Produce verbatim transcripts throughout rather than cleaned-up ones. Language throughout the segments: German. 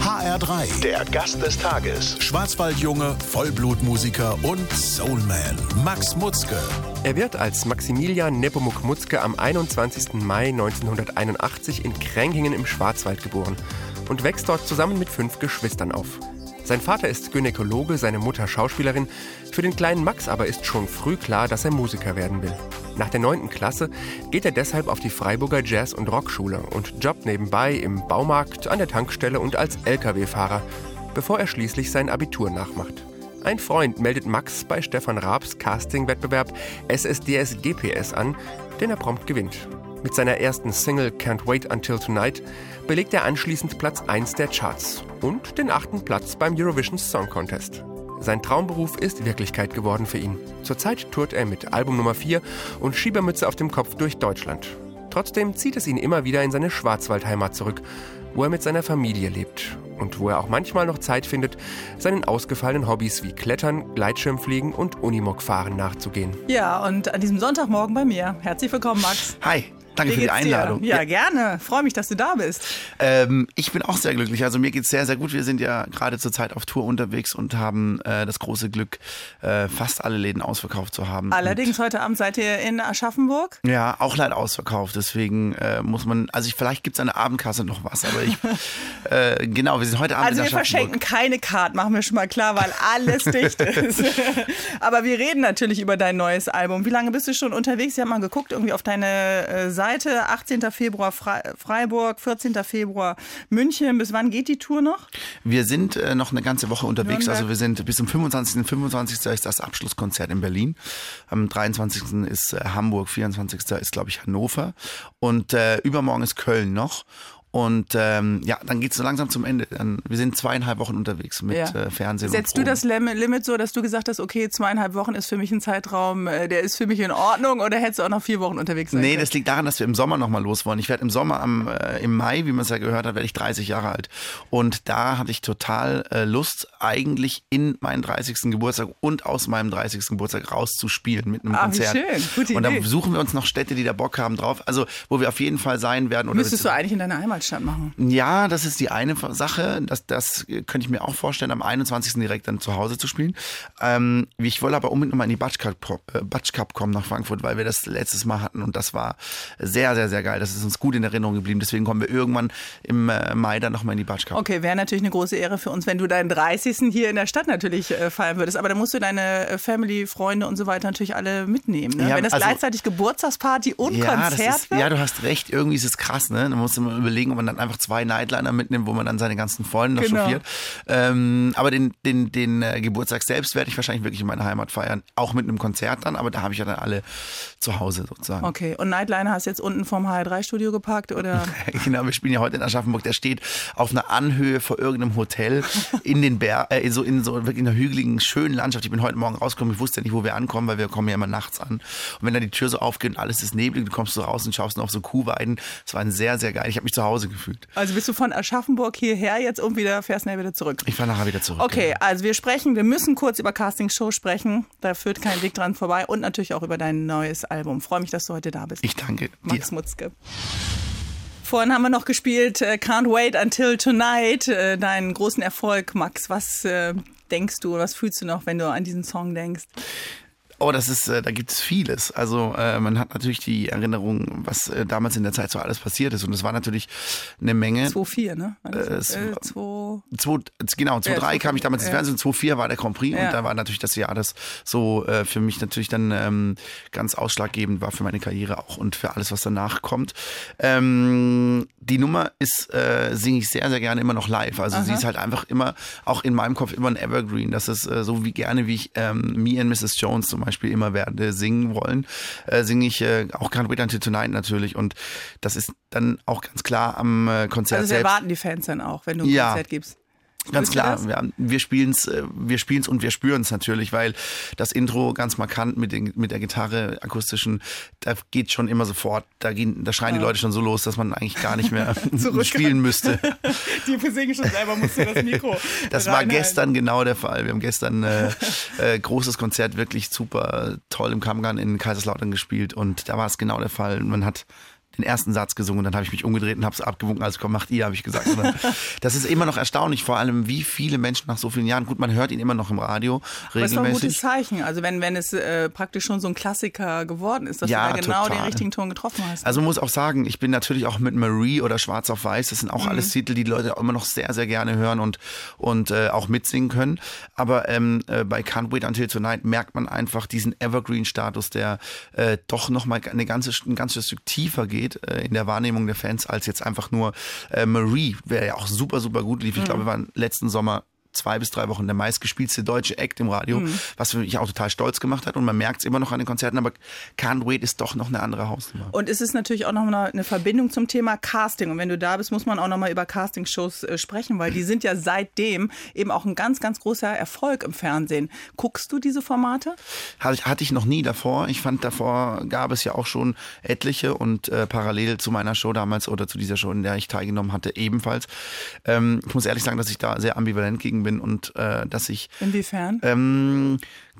H R drei, der Gast des Tages. Schwarzwaldjunge, Vollblutmusiker und Soulman Max Mutzke. Er wird als Maximilian Nepomuk Mutzke am einundzwanzigsten Mai neunzehnhunderteinundachtzig in Kränkingen im Schwarzwald geboren und wächst dort zusammen mit fünf Geschwistern auf. Sein Vater ist Gynäkologe, seine Mutter Schauspielerin. Für den kleinen Max aber ist schon früh klar, dass er Musiker werden will. Nach der neunten Klasse geht er deshalb auf die Freiburger Jazz- und Rockschule und jobbt nebenbei im Baumarkt, an der Tankstelle und als L K W-Fahrer, bevor er schließlich sein Abitur nachmacht. Ein Freund meldet Max bei Stefan Raabs Casting-Wettbewerb S S D S G P S an, den er prompt gewinnt. Mit seiner ersten Single Can't Wait Until Tonight belegt er anschließend Platz eins der Charts und den achten Platz beim Eurovision Song Contest. Sein Traumberuf ist Wirklichkeit geworden für ihn. Zurzeit tourt er mit Album Nummer vier und Schiebermütze auf dem Kopf durch Deutschland. Trotzdem zieht es ihn immer wieder in seine Schwarzwaldheimat zurück, wo er mit seiner Familie lebt und wo er auch manchmal noch Zeit findet, seinen ausgefallenen Hobbys wie Klettern, Gleitschirmfliegen und Unimog-Fahren nachzugehen. Ja, und an diesem Sonntagmorgen bei mir. Herzlich willkommen, Max. Hi. Danke für die Einladung. Ja, ja, gerne. Freue mich, dass du da bist. Ähm, ich bin auch sehr glücklich. Also mir geht's sehr, sehr gut. Wir sind ja gerade zur Zeit auf Tour unterwegs und haben äh, das große Glück, äh, fast alle Läden ausverkauft zu haben. Allerdings und heute Abend seid ihr in Aschaffenburg? Ja, auch leider ausverkauft. Deswegen äh, muss man, also ich, vielleicht gibt's an der Abendkasse noch was, aber ich, äh, genau, wir sind heute Abend also in wir verschenken keine Karten, machen wir schon mal klar, weil alles dicht ist. Aber wir reden natürlich über dein neues Album. Wie lange bist du schon unterwegs? Ich habe mal geguckt, irgendwie auf deine äh, Seite. achtzehnten Februar Freiburg, vierzehnten Februar München. Bis wann geht die Tour noch? Wir sind äh, noch eine ganze Woche unterwegs. Nürnberg. Also wir sind bis zum fünfundzwanzigsten fünfundzwanzigsten ist das Abschlusskonzert in Berlin. Am dreiundzwanzigsten ist äh, Hamburg, vierundzwanzigsten ist, glaube ich, Hannover. Und äh, übermorgen ist Köln noch. Und ähm, ja, dann geht's so langsam zum Ende. Dann, wir sind zweieinhalb Wochen unterwegs mit ja. äh, Fernsehen. Setzt und du das Limit so, dass du gesagt hast, okay, zweieinhalb Wochen ist für mich ein Zeitraum, der ist für mich in Ordnung, oder hättest du auch noch vier Wochen unterwegs sein Nee, können? Das liegt daran, dass wir im Sommer nochmal los wollen. Ich werde im Sommer, am, äh, im Mai, wie man es ja gehört hat, werde ich dreißig Jahre alt. Und da hatte ich total äh, Lust, eigentlich in meinen dreißigsten Geburtstag und aus meinem dreißigsten Geburtstag rauszuspielen mit einem ah, Konzert. Wie schön. Gute und da Idee. suchen wir uns noch Städte, die da Bock haben drauf. Also, wo wir auf jeden Fall sein werden. Oder Müsstest du eigentlich in deiner Heimatstadt machen? Ja. Ja, das ist die eine Sache. Das, das könnte ich mir auch vorstellen, am einundzwanzigsten direkt dann zu Hause zu spielen. Ähm, ich wollte aber unbedingt nochmal in die Batsch Cup, äh, Batsch Cup kommen nach Frankfurt, weil wir das letztes Mal hatten und das war sehr, sehr, sehr geil. Das ist uns gut in Erinnerung geblieben. Deswegen kommen wir irgendwann im äh, Mai dann nochmal in die Batsch Cup. Okay, wäre natürlich eine große Ehre für uns, wenn du deinen dreißigsten hier in der Stadt natürlich äh, feiern würdest. Aber da musst du deine Family, Freunde und so weiter natürlich alle mitnehmen. Ne? Ja, wenn das also, gleichzeitig Geburtstagsparty und ja, Konzert das ist, wird? Ja, du hast recht. Irgendwie ist es krass. Ne? Da musst du mal überlegen, ob man dann einfach zwei Nightliner mitnimmt, wo man dann seine ganzen Freunde noch genau. chauffiert. Ähm, aber den, den, den äh, Geburtstag selbst werde ich wahrscheinlich wirklich in meiner Heimat feiern. Auch mit einem Konzert dann, aber da habe ich ja dann alle zu Hause sozusagen. Okay, und Nightliner hast du jetzt unten vom H R drei Studio geparkt, oder? Genau, wir spielen ja heute in Aschaffenburg. Der steht auf einer Anhöhe vor irgendeinem Hotel in den Bergen, äh, so in so wirklich einer hügeligen, schönen Landschaft. Ich bin heute Morgen rausgekommen, ich wusste ja nicht, wo wir ankommen, weil wir kommen ja immer nachts an. Und wenn dann die Tür so aufgeht und alles ist neblig, du kommst so raus und schaust noch auf so Kuhweiden. Das war ein sehr, sehr geil. Ich habe mich zu Hause gefühlt. Also bist du von Aschaffenburg hierher jetzt und wieder fährst nachher wieder zurück? Ich fahre nachher wieder zurück. Okay, ja. Also wir sprechen, wir müssen kurz über Castingshow sprechen. Da führt kein Weg dran vorbei. Und natürlich auch über dein neues Album. Freue mich, dass du heute da bist. Ich danke dir. Max Mutzke. Vorhin haben wir noch gespielt uh, Can't Wait Until Tonight, uh, deinen großen Erfolg, Max. Was uh, denkst du, was fühlst du noch, wenn du an diesen Song denkst? Oh, das ist, äh, da gibt es vieles. Also äh, man hat natürlich die Erinnerung, was äh, damals in der Zeit so alles passiert ist. Und es war natürlich eine Menge. zwei vier, ne? Äh, es, äh, zwei zwei, genau, zwei drei ja, kam ich damals ins ja. Fernsehen, zwei vier war der Grand Prix. Ja. Und da war natürlich das Jahr, das so äh, für mich natürlich dann ähm, ganz ausschlaggebend war für meine Karriere auch und für alles, was danach kommt. Ähm, die Nummer ist, äh, singe ich sehr, sehr gerne immer noch live. Also Aha. sie ist halt einfach immer, auch in meinem Kopf immer ein Evergreen. Das ist äh, so wie gerne, wie ich ähm, Me and Missus Jones zum Beispiel immer werde singen wollen, äh, singe ich äh, auch Can't Wait Until Tonight natürlich und das ist dann auch ganz klar am äh, Konzert also selbst. Also erwarten die Fans dann auch, wenn du ein ja. Konzert gibst. Ganz klar, wir, wir spielen es wir spielen's und wir spüren es natürlich, weil das Intro ganz markant mit, den, mit der Gitarre akustischen, da geht schon immer sofort, da, gehen, da schreien ja. die Leute schon so los, dass man eigentlich gar nicht mehr spielen müsste. Die singen schon selber, musst du das Mikro Das war gestern genau der Fall. Wir haben gestern äh, äh, großes Konzert, wirklich super toll im Kammgarn in Kaiserslautern gespielt und da war es genau der Fall. Man hat den ersten Satz gesungen und dann habe ich mich umgedreht und habe es abgewunken, also komm, macht ihr, habe ich gesagt. Das ist immer noch erstaunlich, vor allem wie viele Menschen nach so vielen Jahren, gut, man hört ihn immer noch im Radio regelmäßig. Das ist doch ein gutes Zeichen, also wenn, wenn es äh, praktisch schon so ein Klassiker geworden ist, dass ja, du da genau total. den richtigen Ton getroffen hast. Also muss auch sagen, ich bin natürlich auch mit Marie oder Schwarz auf Weiß, das sind auch mhm. alles Titel, die die Leute auch immer noch sehr, sehr gerne hören und, und äh, auch mitsingen können, aber ähm, äh, bei Can't Wait Until Tonight merkt man einfach diesen Evergreen-Status, der äh, doch nochmal eine ganze, ein ganzes Stück tiefer geht in der Wahrnehmung der Fans als jetzt einfach nur äh, Marie, der ja auch super, super gut lief. Ich mhm. glaube, wir waren letzten Sommer zwei bis drei Wochen der meistgespielte deutsche Act im Radio, mhm. was mich auch total stolz gemacht hat und man merkt es immer noch an den Konzerten, aber Can't Wait ist doch noch eine andere Hausnummer. Und es ist natürlich auch noch eine Verbindung zum Thema Casting und wenn du da bist, muss man auch noch mal über Castingshows äh, sprechen, weil die sind ja seitdem eben auch ein ganz, ganz großer Erfolg im Fernsehen. Guckst du diese Formate? Hatte ich noch nie davor. Ich fand, davor gab es ja auch schon etliche und äh, parallel zu meiner Show damals oder zu dieser Show, in der ich teilgenommen hatte, ebenfalls. Ähm, ich muss ehrlich sagen, dass ich da sehr ambivalent gegen bin und äh, dass ich... Inwiefern? Ähm,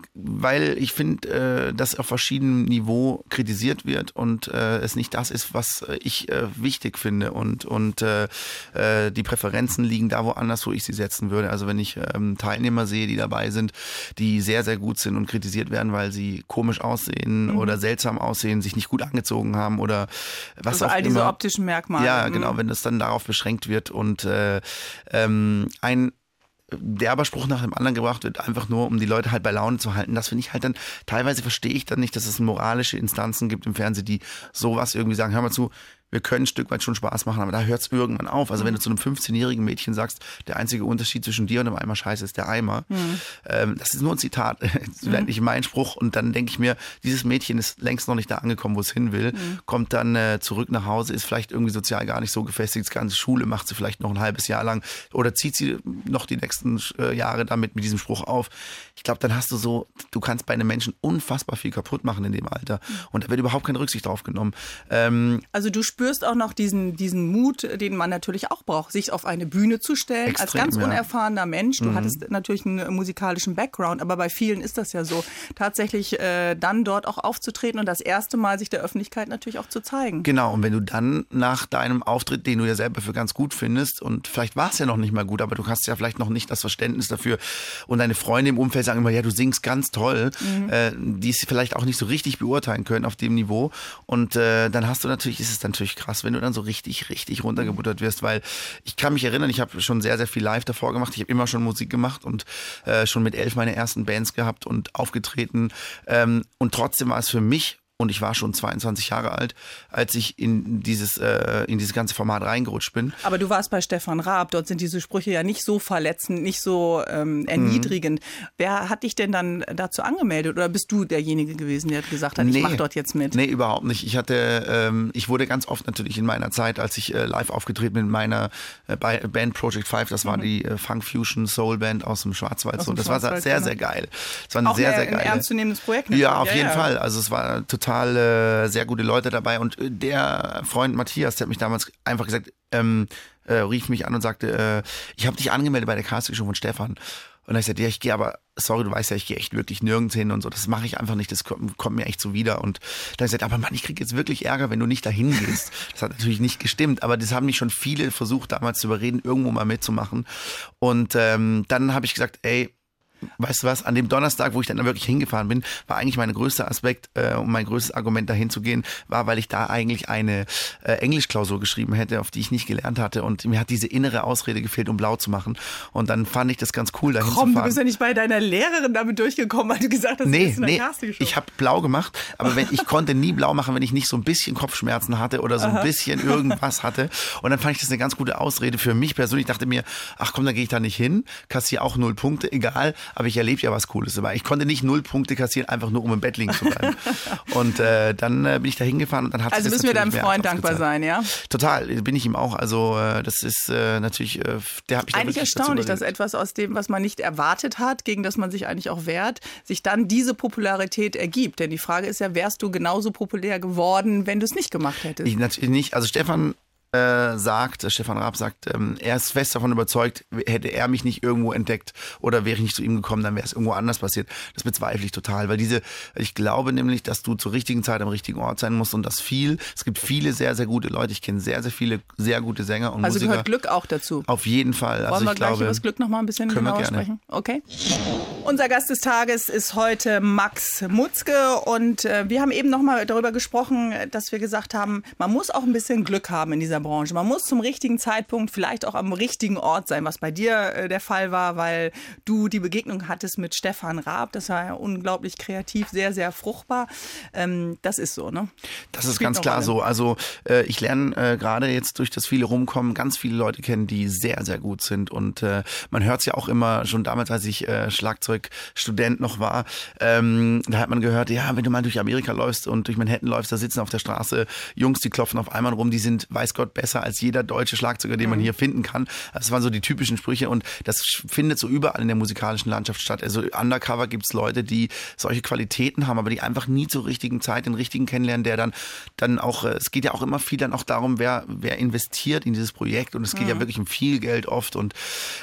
weil ich finde, äh, dass auf verschiedenem Niveau kritisiert wird und äh, es nicht das ist, was ich äh, wichtig finde und, und äh, äh, die Präferenzen liegen da woanders, wo ich sie setzen würde. Also wenn ich ähm, Teilnehmer sehe, die dabei sind, die sehr, sehr gut sind und kritisiert werden, weil sie komisch aussehen mhm. oder seltsam aussehen, sich nicht gut angezogen haben oder was also auch all immer. diese optischen Merkmale. Ja, genau, mhm. wenn das dann darauf beschränkt wird und äh, ähm, ein derber Spruch nach dem anderen gebracht wird, einfach nur, um die Leute halt bei Laune zu halten. Das finde ich halt dann, teilweise verstehe ich dann nicht, dass es moralische Instanzen gibt im Fernsehen, die sowas irgendwie sagen, hör mal zu, wir können ein Stück weit schon Spaß machen, aber da hört es irgendwann auf. Also wenn du zu einem fünfzehnjährigen Mädchen sagst, der einzige Unterschied zwischen dir und dem Eimer Scheiße ist der Eimer, mhm. ähm, das ist nur ein Zitat, das ist mhm. nicht mein Spruch. Und dann denke ich mir, dieses Mädchen ist längst noch nicht da angekommen, wo es hin will, mhm. kommt dann äh, zurück nach Hause, ist vielleicht irgendwie sozial gar nicht so gefestigt, das ganze Schule macht sie vielleicht noch ein halbes Jahr lang oder zieht sie noch die nächsten äh, Jahre damit mit diesem Spruch auf. Ich glaube, dann hast du so, du kannst bei einem Menschen unfassbar viel kaputt machen in dem Alter. Und da wird überhaupt keine Rücksicht drauf genommen. Ähm, also du spürst auch noch diesen, diesen Mut, den man natürlich auch braucht, sich auf eine Bühne zu stellen, extrem, als ganz ja. unerfahrener Mensch. Du mhm. hattest natürlich einen musikalischen Background, aber bei vielen ist das ja so, tatsächlich äh, dann dort auch aufzutreten und das erste Mal sich der Öffentlichkeit natürlich auch zu zeigen. Genau, und wenn du dann nach deinem Auftritt, den du ja selber für ganz gut findest und vielleicht war es ja noch nicht mal gut, aber du hast ja vielleicht noch nicht das Verständnis dafür und deine Freunde im Umfeld sagen immer, ja, du singst ganz toll, mhm. äh, die es vielleicht auch nicht so richtig beurteilen können auf dem Niveau und äh, dann hast du natürlich, ist es natürlich krass, wenn du dann so richtig, richtig runtergebuttert wirst, weil ich kann mich erinnern, ich habe schon sehr, sehr viel live davor gemacht, ich habe immer schon Musik gemacht und äh, schon mit elf meine ersten Bands gehabt und aufgetreten ähm, und trotzdem war es für mich, und ich war schon zweiundzwanzig Jahre alt, als ich in dieses, äh, in dieses ganze Format reingerutscht bin. Aber du warst bei Stefan Raab, dort sind diese Sprüche ja nicht so verletzend, nicht so ähm, erniedrigend. Mhm. Wer hat dich denn dann dazu angemeldet oder bist du derjenige gewesen, der gesagt hat, nee, ich mach dort jetzt mit? Nee, überhaupt nicht. Ich hatte, ähm, ich wurde ganz oft natürlich in meiner Zeit, als ich äh, live aufgetreten bin mit meiner äh, Band Project Five, das war mhm. die äh, Funk Fusion Soul Band aus dem Schwarzwald. Aus dem das Schwarzwald, war sehr, genau. sehr geil. Das war eine auch sehr, sehr, sehr geile. Ein ernstzunehmendes Projekt. Ne? Ja, auf ja, jeden ja. Fall. Also es war total Total äh, sehr gute Leute dabei und äh, der Freund Matthias, der hat mich damals einfach gesagt, ähm, äh, rief mich an und sagte, äh, ich habe dich angemeldet bei der Castingshow von Stefan. Und dann habe ich gesagt, ja, ich gehe aber, sorry, du weißt ja, ich gehe echt wirklich nirgends hin und so, das mache ich einfach nicht, das kommt, kommt mir echt so wieder. Und dann habe ich gesagt, aber Mann, ich kriege jetzt wirklich Ärger, wenn du nicht dahin gehst. Das hat natürlich nicht gestimmt, aber das haben mich schon viele versucht damals zu überreden, irgendwo mal mitzumachen. Und ähm, dann habe ich gesagt, ey, weißt du was, an dem Donnerstag, wo ich dann wirklich hingefahren bin, war eigentlich mein größter Aspekt äh, und mein größtes Argument dahin zu gehen, war, weil ich da eigentlich eine äh, Englischklausur geschrieben hätte, auf die ich nicht gelernt hatte und mir hat diese innere Ausrede gefehlt, um blau zu machen und dann fand ich das ganz cool, dahin Komm, zu fahren. Du bist ja nicht bei deiner Lehrerin damit durchgekommen, weil du gesagt hast, nee, du bist in der nee, Castingshow. Ich habe blau gemacht, aber wenn, ich konnte nie blau machen, wenn ich nicht so ein bisschen Kopfschmerzen hatte oder so ein Aha. bisschen irgendwas hatte und dann fand ich das eine ganz gute Ausrede für mich persönlich. Ich dachte mir, ach komm, da gehe ich da nicht hin, kassiere auch null Punkte, egal, aber ich erlebe ja was Cooles. Aber ich konnte nicht null Punkte kassieren, einfach nur um im Bett liegen zu bleiben. Und äh, dann äh, bin ich da hingefahren und dann hat Also sich das müssen wir deinem Freund dankbar sein, ja? Total, bin ich ihm auch. Also äh, das ist äh, natürlich, äh, der hat mich eigentlich erstaunlich, dass etwas aus dem, was man nicht erwartet hat, gegen das man sich eigentlich auch wehrt, sich dann diese Popularität ergibt. Denn die Frage ist ja, wärst du genauso populär geworden, wenn du es nicht gemacht hättest? Ich natürlich nicht. Also Stefan äh, sagt, Stefan Raab sagt, ähm, er ist fest davon überzeugt, hätte er mich nicht irgendwo entdeckt oder wäre ich nicht zu ihm gekommen, dann wäre es irgendwo anders passiert. Das bezweifle ich total, weil diese, ich glaube nämlich, dass du zur richtigen Zeit am richtigen Ort sein musst und das viel, es gibt viele sehr, sehr gute Leute, ich kenne sehr, sehr viele sehr gute Sänger und also Musiker. Also gehört Glück auch dazu? Auf jeden Fall. Wollen also wir ich gleich glaube, über das Glück noch mal ein bisschen genauer sprechen? Okay. Unser Gast des Tages ist heute Max Mutzke und äh, wir haben eben noch mal darüber gesprochen, dass wir gesagt haben, man muss auch ein bisschen Glück haben in dieser Branche. Man muss zum richtigen Zeitpunkt vielleicht auch am richtigen Ort sein, was bei dir äh, der Fall war, weil du die Begegnung hattest mit Stefan Raab. Das war ja unglaublich kreativ, sehr, sehr fruchtbar. Ähm, das ist so, ne? Das ist ganz klar so. Also äh, ich lerne äh, gerade jetzt durch das viele Rumkommen ganz viele Leute kennen, die sehr, sehr gut sind. Und äh, man hört es ja auch immer, schon damals, als ich äh, Schlagzeugstudent noch war, ähm, da hat man gehört, ja, wenn du mal durch Amerika läufst und durch Manhattan läufst, da sitzen auf der Straße Jungs, die klopfen auf einmal rum, die sind, weiß Gott, besser als jeder deutsche Schlagzeuger, den man hier finden kann. Das waren so die typischen Sprüche und das findet so überall in der musikalischen Landschaft statt. Also undercover gibt es Leute, die solche Qualitäten haben, aber die einfach nie zur richtigen Zeit den richtigen kennenlernen, der dann dann auch, es geht ja auch immer viel dann auch darum, wer wer investiert in dieses Projekt und es geht mhm. ja wirklich um viel Geld oft und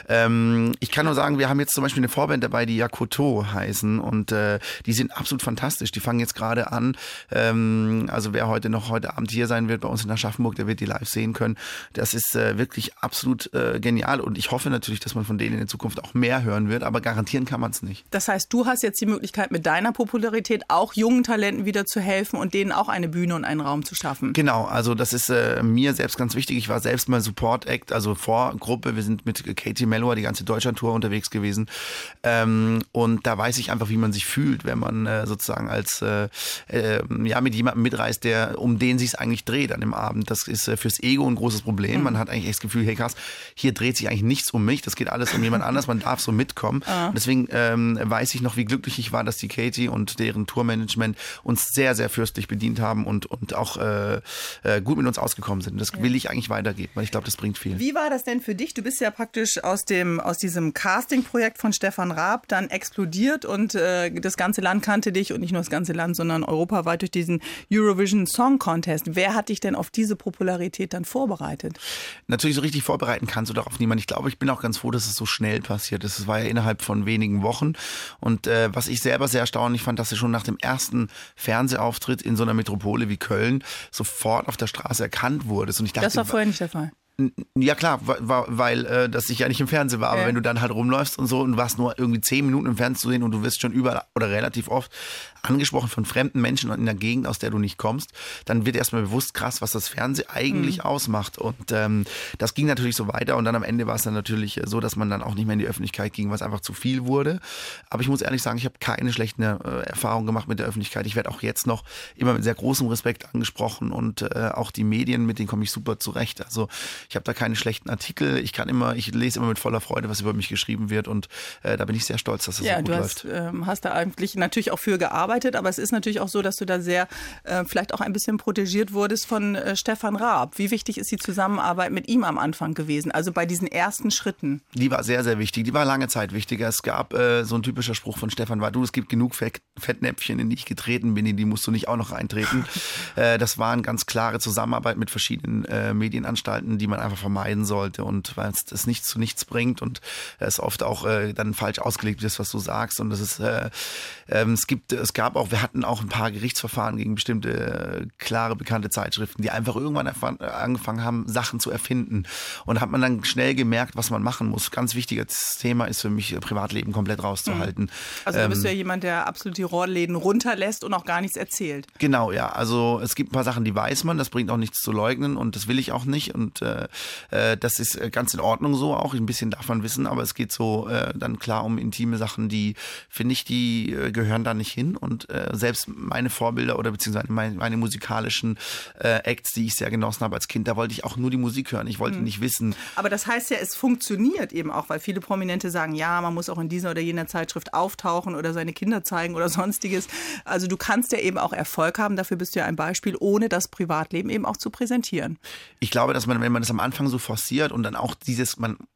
ähm, ich kann nur sagen, wir haben jetzt zum Beispiel eine Vorband dabei, die Yakoto heißen und äh, die sind absolut fantastisch. Die fangen jetzt gerade an, ähm, also wer heute noch heute Abend hier sein wird bei uns in Aschaffenburg, der wird die live sehen können. Das ist äh, wirklich absolut äh, genial und ich hoffe natürlich, dass man von denen in der Zukunft auch mehr hören wird, aber garantieren kann man es nicht. Das heißt, du hast jetzt die Möglichkeit, mit deiner Popularität auch jungen Talenten wieder zu helfen und denen auch eine Bühne und einen Raum zu schaffen. Genau, also das ist äh, mir selbst ganz wichtig. Ich war selbst mal Support-Act, also Vorgruppe. Wir sind mit Katie Melua die ganze Deutschlandtour unterwegs gewesen ähm, und da weiß ich einfach, wie man sich fühlt, wenn man äh, sozusagen als äh, äh, ja mit jemandem mitreist, der um den sich es eigentlich dreht an dem Abend. Das ist äh, fürs Ego ein großes Problem. Mhm. Man hat eigentlich echt das Gefühl, hey krass, hier dreht sich eigentlich nichts um mich, das geht alles um jemand anders, man darf so mitkommen. Ah. Und deswegen ähm, weiß ich noch, wie glücklich ich war, dass die Katie und deren Tourmanagement uns sehr, sehr fürstlich bedient haben und, und auch äh, äh, gut mit uns ausgekommen sind. Das ja. will ich eigentlich weitergeben, weil ich glaube, das bringt viel. Wie war das denn für dich? Du bist ja praktisch aus dem aus diesem Casting-Projekt von Stefan Raab dann explodiert und äh, das ganze Land kannte dich und nicht nur das ganze Land, sondern europaweit durch diesen Eurovision Song Contest. Wer hat dich denn auf diese Popularität dann vorbereitet? Natürlich, so richtig vorbereiten kannst du darauf niemand. Ich glaube, ich bin auch ganz froh, dass es so schnell passiert ist. Es war ja innerhalb von wenigen Wochen und äh, was ich selber sehr erstaunlich fand, dass er schon nach dem ersten Fernsehauftritt in so einer Metropole wie Köln sofort auf der Straße erkannt wurde. Und ich dachte, das war vorher nicht der Fall. Ja klar, weil, weil äh, das ich ja nicht im Fernsehen war, aber ja. wenn du dann halt rumläufst und so und warst nur irgendwie zehn Minuten im Fernsehen zu sehen und du wirst schon überall oder relativ oft angesprochen von fremden Menschen in der Gegend, aus der du nicht kommst, dann wird erstmal bewusst, krass, was das Fernsehen eigentlich mhm. ausmacht und ähm, das ging natürlich so weiter und dann am Ende war es dann natürlich so, dass man dann auch nicht mehr in die Öffentlichkeit ging, was einfach zu viel wurde, aber ich muss ehrlich sagen, ich habe keine schlechten äh, Erfahrungen gemacht mit der Öffentlichkeit, ich werde auch jetzt noch immer mit sehr großem Respekt angesprochen und äh, auch die Medien, mit denen komme ich super zurecht, also ich habe da keine schlechten Artikel, ich kann immer, ich lese immer mit voller Freude, was über mich geschrieben wird und äh, da bin ich sehr stolz, dass das ja, so gut du läuft. Ja, du ähm, hast da eigentlich natürlich auch für gearbeitet, aber es ist natürlich auch so, dass du da sehr äh, vielleicht auch ein bisschen protegiert wurdest von äh, Stefan Raab. Wie wichtig ist die Zusammenarbeit mit ihm am Anfang gewesen, also bei diesen ersten Schritten? Die war sehr, sehr wichtig, die war lange Zeit wichtiger. Es gab äh, so ein typischer Spruch von Stefan war, du, es gibt genug Fett, Fettnäpfchen, in die ich getreten bin, in die musst du nicht auch noch reintreten. äh, das war eine ganz klare Zusammenarbeit mit verschiedenen äh, Medienanstalten, die man einfach vermeiden sollte und weil es das nichts zu nichts bringt und es oft auch äh, dann falsch ausgelegt ist, was du sagst und das ist äh, äh, es gibt es gab auch wir hatten auch ein paar Gerichtsverfahren gegen bestimmte äh, klare bekannte Zeitschriften, die einfach irgendwann erfahren, angefangen haben Sachen zu erfinden und hat man dann schnell gemerkt, was man machen muss. Ganz wichtiges Thema ist für mich Privatleben komplett rauszuhalten. Also du bist ähm, ja jemand, der absolut die Rohrläden runterlässt und auch gar nichts erzählt. Genau, ja. Also es gibt ein paar Sachen, die weiß man, das bringt auch nichts zu leugnen und das will ich auch nicht und äh, das ist ganz in Ordnung so auch, ein bisschen darf man wissen, aber es geht so äh, dann klar um intime Sachen, die, finde ich, die äh, gehören da nicht hin und äh, selbst meine Vorbilder oder beziehungsweise meine, meine musikalischen äh, Acts, die ich sehr genossen habe als Kind, da wollte ich auch nur die Musik hören, ich wollte mhm. nicht wissen. Aber das heißt ja, es funktioniert eben auch, weil viele Prominente sagen, ja, man muss auch in dieser oder jener Zeitschrift auftauchen oder seine Kinder zeigen oder sonstiges. Also du kannst ja eben auch Erfolg haben, dafür bist du ja ein Beispiel, ohne das Privatleben eben auch zu präsentieren. Ich glaube, dass man, wenn man das am Anfang so forciert und dann auch dieses, man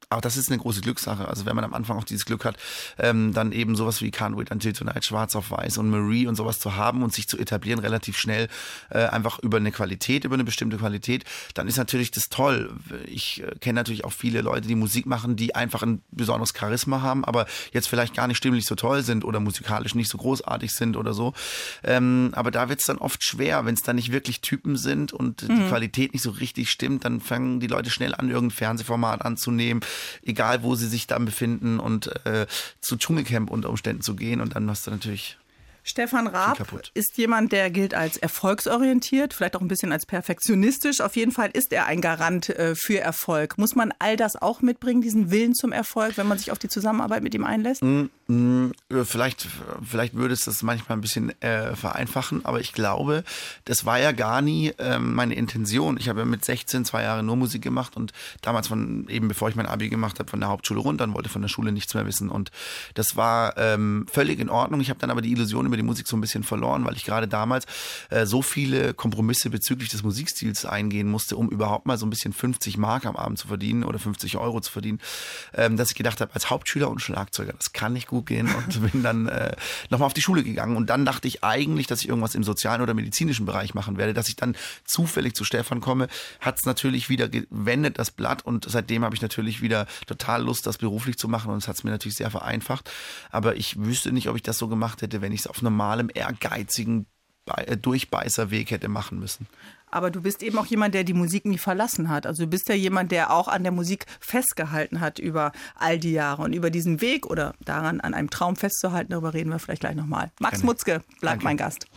Aber das ist eine große Glückssache. Also wenn man am Anfang auch dieses Glück hat, ähm, dann eben sowas wie Can't Wait Until Tonight, Schwarz auf Weiß und Marie und sowas zu haben und sich zu etablieren relativ schnell, äh, einfach über eine Qualität, über eine bestimmte Qualität, dann ist natürlich das toll. Ich äh, kenne natürlich auch viele Leute, die Musik machen, die einfach ein besonderes Charisma haben, aber jetzt vielleicht gar nicht stimmlich so toll sind oder musikalisch nicht so großartig sind oder so. Ähm, aber da wird es dann oft schwer, wenn es dann nicht wirklich Typen sind und mhm. die Qualität nicht so richtig stimmt, dann fangen die Leute schnell an, irgendein Fernsehformat anzunehmen, egal wo sie sich dann befinden und äh, zu Dschungelcamp unter Umständen zu gehen und dann hast du natürlich... Stefan Raab ist jemand, der gilt als erfolgsorientiert, vielleicht auch ein bisschen als perfektionistisch. Auf jeden Fall ist er ein Garant äh, für Erfolg. Muss man all das auch mitbringen, diesen Willen zum Erfolg, wenn man sich auf die Zusammenarbeit mit ihm einlässt? Mm, mm, vielleicht, vielleicht würde es das manchmal ein bisschen äh, vereinfachen, aber ich glaube, das war ja gar nie äh, meine Intention. Ich habe ja mit sechzehn zwei Jahre nur Musik gemacht und damals von, eben bevor ich mein Abi gemacht habe, von der Hauptschule runter und wollte von der Schule nichts mehr wissen. Und das war ähm, völlig in Ordnung. Ich habe dann aber die Illusion über die Musik so ein bisschen verloren, weil ich gerade damals äh, so viele Kompromisse bezüglich des Musikstils eingehen musste, um überhaupt mal so ein bisschen fünfzig Mark am Abend zu verdienen oder fünfzig Euro zu verdienen, ähm, dass ich gedacht habe, als Hauptschüler und Schlagzeuger, das kann nicht gut gehen und bin dann äh, nochmal auf die Schule gegangen und dann dachte ich eigentlich, dass ich irgendwas im sozialen oder medizinischen Bereich machen werde, dass ich dann zufällig zu Stefan komme, hat es natürlich wieder gewendet, das Blatt, und seitdem habe ich natürlich wieder total Lust, das beruflich zu machen und es hat es mir natürlich sehr vereinfacht, aber ich wüsste nicht, ob ich das so gemacht hätte, wenn ich es auf normalem, ehrgeizigen Durchbeißerweg hätte machen müssen. Aber du bist eben auch jemand, der die Musik nie verlassen hat. Also du bist ja jemand, der auch an der Musik festgehalten hat über all die Jahre. Und über diesen Weg oder daran, an einem Traum festzuhalten, darüber reden wir vielleicht gleich nochmal. Max Gerne. Mutzke bleibt Danke. Mein Gast.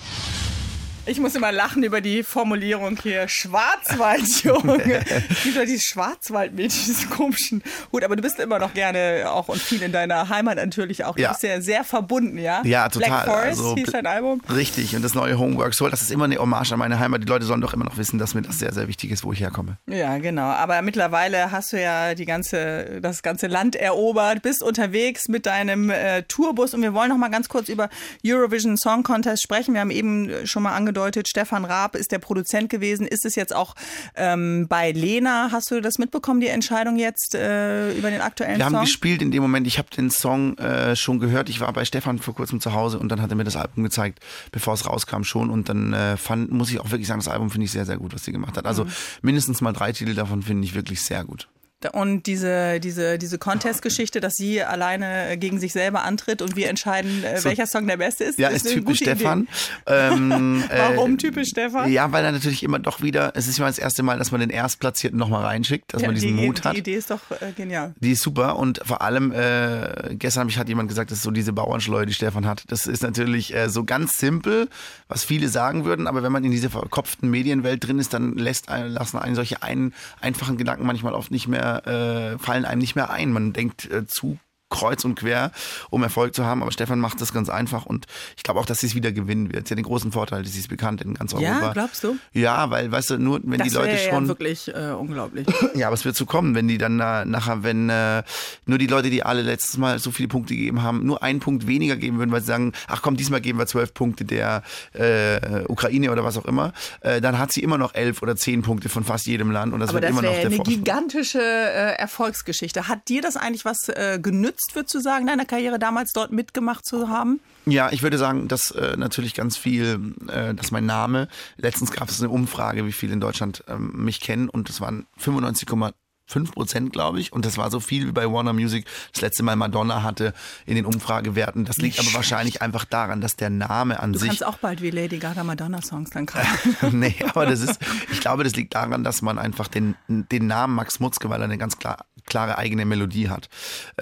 Ich muss immer lachen über die Formulierung hier. Schwarzwaldjunge. Es gibt ja dieses Schwarzwaldmädchen, diese komischen Hut. Aber du bist immer noch gerne auch und viel in deiner Heimat natürlich auch. Du ja. bist ja sehr verbunden, ja? Ja, total. Black Forest also, hieß dein Album. Richtig. Und das neue Homework Soul, das ist immer eine Hommage an meine Heimat. Die Leute sollen doch immer noch wissen, dass mir das sehr, sehr wichtig ist, wo ich herkomme. Ja, genau. Aber mittlerweile hast du ja die ganze, das ganze Land erobert, bist unterwegs mit deinem äh, Tourbus. Und wir wollen noch mal ganz kurz über Eurovision Song Contest sprechen. Wir haben eben schon mal angedeutet, Stefan Raab ist der Produzent gewesen. Ist es jetzt auch ähm, bei Lena? Hast du das mitbekommen, die Entscheidung jetzt äh, über den aktuellen Wir Song? Wir haben gespielt in dem Moment. Ich habe den Song äh, schon gehört. Ich war bei Stefan vor kurzem zu Hause und dann hat er mir das Album gezeigt, bevor es rauskam schon. Und dann äh, fand, muss ich auch wirklich sagen, das Album finde ich sehr, sehr gut, was sie gemacht hat. Also mhm. mindestens mal drei Titel davon finde ich wirklich sehr gut. Und diese, diese, diese Contest-Geschichte, dass sie alleine gegen sich selber antritt und wir entscheiden, so, welcher Song der beste ist. Ja, ist, ist typisch Stefan. Ähm, Warum äh, typisch Stefan? Ja, weil er natürlich immer doch wieder, es ist immer das erste Mal, dass man den Erstplatzierten nochmal reinschickt, dass ja, man diesen die, Mut hat. Die Idee ist doch äh, genial. Die ist super und vor allem, äh, gestern hat jemand gesagt, das ist so diese Bauernschleue, die Stefan hat. Das ist natürlich äh, so ganz simpel, was viele sagen würden, aber wenn man in dieser verkopften Medienwelt drin ist, dann lässt einen, lassen einen solche ein, einfachen Gedanken manchmal oft nicht mehr äh, fallen einem nicht mehr ein. Man denkt äh, zu kreuz und quer, um Erfolg zu haben. Aber Stefan macht das ganz einfach und ich glaube auch, dass sie es wieder gewinnen wird. Sie hat den großen Vorteil, sie ist bekannt in ganz Europa. Ja, glaubst du? Ja, weil, weißt du, nur wenn das die Leute schon... Das wäre ja wirklich äh, unglaublich. Ja, aber es wird so kommen, wenn die dann äh, nachher, wenn äh, nur die Leute, die alle letztes Mal so viele Punkte gegeben haben, nur einen Punkt weniger geben würden, weil sie sagen, ach komm, diesmal geben wir zwölf Punkte der äh, Ukraine oder was auch immer, äh, dann hat sie immer noch elf oder zehn Punkte von fast jedem Land und das aber wird das immer noch der eine Vorsprung. Gigantische äh, Erfolgsgeschichte. Hat dir das eigentlich was äh, genützt, würdest du sagen, deiner Karriere damals dort mitgemacht zu haben? Ja, ich würde sagen, dass äh, natürlich ganz viel, äh, dass mein Name, letztens gab es eine Umfrage, wie viele in Deutschland ähm, mich kennen und das waren fünfundneunzig Komma fünf Prozent, glaube ich. Und das war so viel wie bei Warner Music das letzte Mal Madonna hatte in den Umfragewerten. Das liegt aber wahrscheinlich einfach daran, dass der Name an du sich... Du kannst auch bald wie Lady Gaga Madonna-Songs dann kriegen. Nee, aber das ist, ich glaube, das liegt daran, dass man einfach den, den Namen Max Mutzke, weil er eine ganz klar, klare eigene Melodie hat.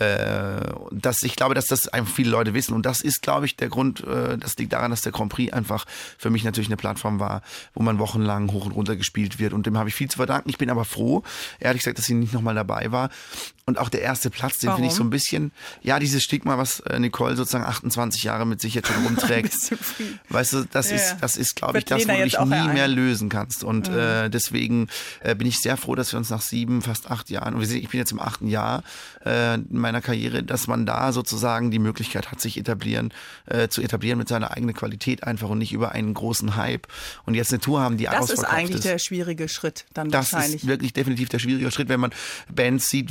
Äh, das, ich glaube, dass das einfach viele Leute wissen. Und das ist, glaube ich, der Grund, äh, das liegt daran, dass der Grand Prix einfach für mich natürlich eine Plattform war, wo man wochenlang hoch und runter gespielt wird. Und dem habe ich viel zu verdanken. Ich bin aber froh, ehrlich gesagt, dass ich nicht nochmal dabei war. Und auch der erste Platz, den finde ich so ein bisschen, ja, dieses Stigma, was Nicole sozusagen achtundzwanzig Jahre mit sich jetzt schon rumträgt. Weißt du, das ja, ist, das ist, glaube ich, das, wo du dich nie ein. mehr lösen kannst. Und mhm. äh, deswegen äh, bin ich sehr froh, dass wir uns nach sieben, fast acht Jahren, und wir sehen, ich bin jetzt im achten Jahr äh, in meiner Karriere, dass man da sozusagen die Möglichkeit hat, sich etablieren, äh, zu etablieren mit seiner eigenen Qualität einfach und nicht über einen großen Hype. Und jetzt eine Tour haben, die ausverkauft ist. Das ist eigentlich der schwierige Schritt dann das wahrscheinlich. Das ist wirklich definitiv der schwierige Schritt, wenn man Bands sieht, wie zum Beispiel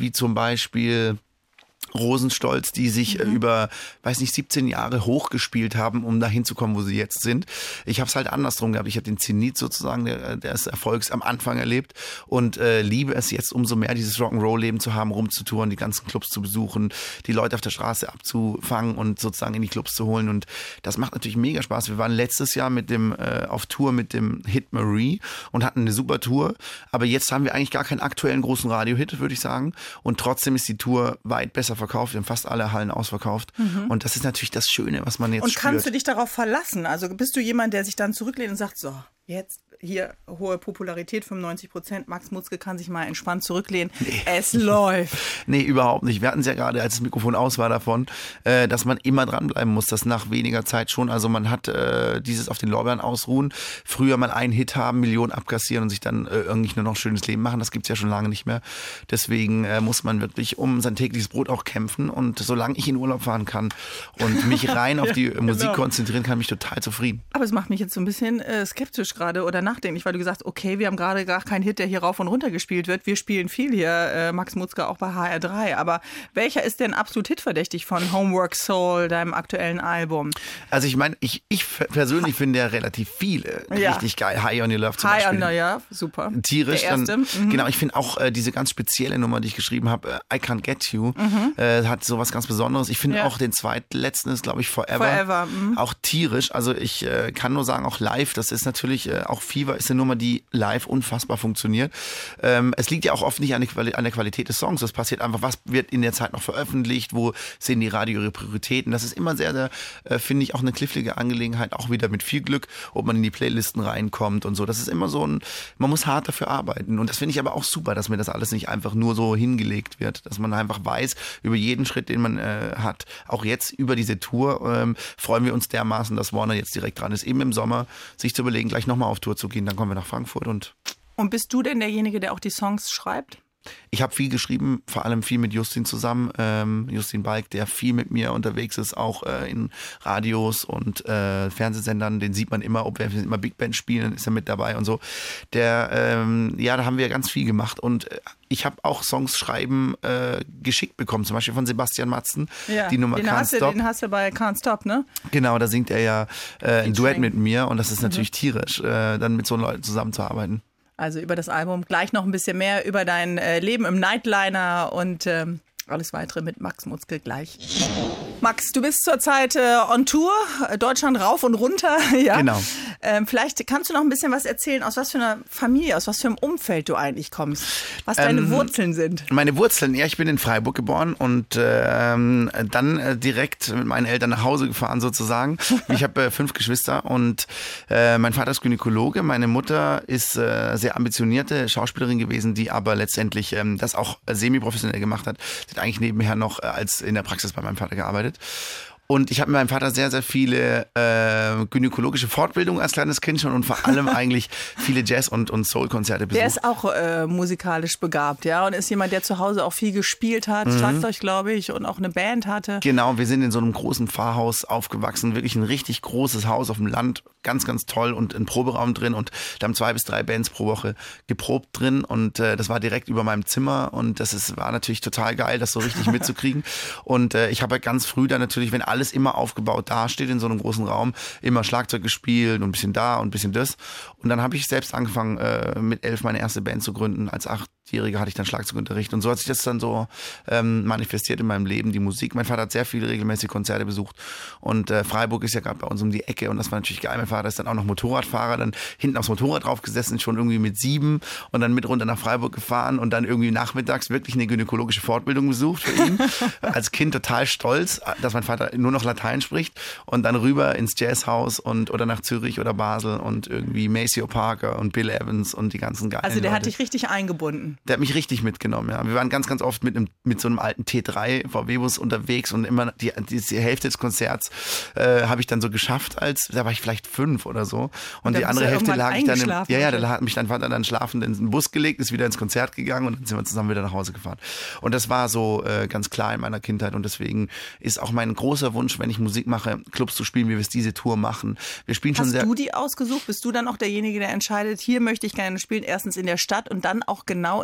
Beispiel Rosenstolz, die sich mhm. über, weiß nicht, siebzehn Jahre hochgespielt haben, um dahin zu kommen, wo sie jetzt sind. Ich habe es halt andersrum gehabt. Ich habe den Zenit sozusagen der, des Erfolgs am Anfang erlebt und äh, liebe es jetzt umso mehr, dieses Rock'n'Roll-Leben zu haben, rumzutouren, die ganzen Clubs zu besuchen, die Leute auf der Straße abzufangen und sozusagen in die Clubs zu holen. Und das macht natürlich mega Spaß. Wir waren letztes Jahr mit dem äh, auf Tour mit dem Hit Marie und hatten eine super Tour. Aber jetzt haben wir eigentlich gar keinen aktuellen großen Radio-Hit, würde ich sagen. Und trotzdem ist die Tour weit besser verkauft. Wir haben fast alle Hallen ausverkauft. Mhm. Und das ist natürlich das Schöne, was man jetzt und spürt. Und kannst du dich darauf verlassen? Also bist du jemand, der sich dann zurücklehnt und sagt, so, jetzt hier hohe Popularität, fünfundneunzig Prozent. Max Mutzke kann sich mal entspannt zurücklehnen. Nee. Es läuft. Nee, überhaupt nicht. Wir hatten es ja gerade, als das Mikrofon aus war davon, äh, dass man immer dranbleiben muss, das nach weniger Zeit schon. Also man hat äh, dieses auf den Lorbeeren ausruhen, früher mal einen Hit haben, Millionen abkassieren und sich dann äh, irgendwie nur noch ein schönes Leben machen. Das gibt's ja schon lange nicht mehr. Deswegen äh, muss man wirklich um sein tägliches Brot auch kämpfen. Und solange ich in Urlaub fahren kann und mich rein auf die ja, Musik genau. konzentrieren kann, bin ich total zufrieden. Aber es macht mich jetzt so ein bisschen äh, skeptisch gerade oder nachdenklich, weil du gesagt hast, okay, wir haben gerade gar keinen Hit, der hier rauf und runter gespielt wird. Wir spielen viel hier, äh, Max Mutzke auch bei H R drei. Aber welcher ist denn absolut hitverdächtig von Homework Soul, deinem aktuellen Album? Also ich meine, ich, ich persönlich ha- finde ja relativ viele ja. richtig geil. High on Your Love zum High Beispiel. on Your Love, super. Tierisch. Der erste. Dann, mhm. Genau, ich finde auch äh, diese ganz spezielle Nummer, die ich geschrieben habe, äh, I Can't Get You, mhm. äh, hat sowas ganz Besonderes. Ich finde ja. auch den zweitletzten ist, glaube ich, Forever. Forever. Mhm. Auch tierisch. Also ich äh, kann nur sagen, auch live, das ist natürlich, äh, auch Fever ist eine Nummer, die live unfassbar funktioniert. Ähm, es liegt ja auch oft nicht an, die Quali- an der Qualität des Songs. Das passiert einfach, was wird in der Zeit noch veröffentlicht, wo sehen die Radio ihre Prioritäten. Das ist immer sehr, sehr, äh, finde ich, auch eine knifflige Angelegenheit, auch wieder mit viel Glück, ob man in die Playlisten reinkommt und so. Das ist immer so ein, man muss hart dafür arbeiten. Und das finde ich aber auch super, dass mir das alles nicht einfach nur so hingelegt wird, dass man einfach weiß, über jeden Schritt, den man äh, hat, auch jetzt über diese Tour, ähm, freuen wir uns dermaßen, dass Warner jetzt direkt dran ist, eben im Sommer, sich zu überlegen, gleich nochmal auf Tour zu gehen. Dann kommen wir nach Frankfurt und Und bist du denn derjenige, der auch die Songs schreibt? Ich habe viel geschrieben, vor allem viel mit Justin zusammen, ähm, Justin Balk, der viel mit mir unterwegs ist, auch äh, in Radios und äh, Fernsehsendern, den sieht man immer, ob wir immer Big Band spielen, ist er mit dabei und so. Der, ähm, ja, da haben wir ganz viel gemacht und äh, ich habe auch Songs schreiben äh, geschickt bekommen, zum Beispiel von Sebastian Matzen, ja, die Nummer den Can't hast du, Stop. Den hast du bei Can't Stop, ne? Genau, da singt er ja äh, ein Duett mit mir und das ist natürlich mhm. tierisch, äh, dann mit so Leuten zusammenzuarbeiten. Also über das Album gleich noch ein bisschen mehr über dein äh, Leben im Nightliner und ähm, alles weitere mit Max Mutzke gleich. Max, du bist zurzeit äh, on Tour, Deutschland rauf und runter. Ja. Genau. Ähm, vielleicht kannst du noch ein bisschen was erzählen, aus was für einer Familie, aus was für einem Umfeld du eigentlich kommst, was deine ähm, Wurzeln sind. Meine Wurzeln, ja, ich bin in Freiburg geboren und ähm, dann äh, direkt mit meinen Eltern nach Hause gefahren sozusagen. Ich habe äh, fünf Geschwister und äh, mein Vater ist Gynäkologe, meine Mutter ist äh, sehr ambitionierte Schauspielerin gewesen, die aber letztendlich ähm, das auch äh, semi-professionell gemacht hat. Sie hat eigentlich nebenher noch äh, als in der Praxis bei meinem Vater gearbeitet. Und ich habe mit meinem Vater sehr, sehr viele äh, gynäkologische Fortbildungen als kleines Kind schon und vor allem eigentlich viele Jazz- und, und Soul-Konzerte besucht. Der ist auch äh, musikalisch begabt, ja, und ist jemand, der zu Hause auch viel gespielt hat, mhm. Schlagzeug, glaube ich, und auch eine Band hatte. Genau, wir sind in so einem großen Pfarrhaus aufgewachsen, wirklich ein richtig großes Haus auf dem Land, ganz, ganz toll und ein Proberaum drin und da haben zwei bis drei Bands pro Woche geprobt drin und äh, das war direkt über meinem Zimmer und das ist, war natürlich total geil, das so richtig mitzukriegen und äh, ich habe halt ganz früh dann natürlich, wenn alles immer aufgebaut dasteht in so einem großen Raum, immer Schlagzeug gespielt und ein bisschen da und ein bisschen das. Und dann habe ich selbst angefangen, äh, mit elf meine erste Band zu gründen. Als Achtjähriger hatte ich dann Schlagzeugunterricht und so hat sich das dann so ähm, manifestiert in meinem Leben, die Musik. Mein Vater hat sehr viele regelmäßige Konzerte besucht und äh, Freiburg ist ja gerade bei uns um die Ecke und das war natürlich geil. Mein Vater ist dann auch noch Motorradfahrer, dann hinten aufs Motorrad drauf gesessen, schon irgendwie mit sieben und dann mit runter nach Freiburg gefahren und dann irgendwie nachmittags wirklich eine gynäkologische Fortbildung besucht für ihn. Als Kind total stolz, dass mein Vater nur noch Latein spricht und dann rüber ins Jazzhaus und oder nach Zürich oder Basel und irgendwie Maceo Parker und Bill Evans und die ganzen geilen Also der Leute. hat dich richtig eingebunden. Der hat mich richtig mitgenommen, ja. Wir waren ganz, ganz oft mit einem, mit so einem alten T drei V W-Bus unterwegs und immer die, die, die Hälfte des Konzerts äh, habe ich dann so geschafft, als da war ich vielleicht fünf oder so. Und, und die andere Hälfte lag ich dann im, ja, ja, da hat mich dann Vater dann schlafend in den Bus gelegt, ist wieder ins Konzert gegangen und dann sind wir zusammen wieder nach Hause gefahren. Und das war so äh, ganz klar in meiner Kindheit und deswegen ist auch mein großer Wunsch, wenn ich Musik mache, Clubs zu spielen, wie wir es diese Tour machen. Wir spielen schon Hast sehr. du die ausgesucht? Bist du dann auch derjenige, der entscheidet, hier möchte ich gerne spielen, erstens in der Stadt und dann auch genau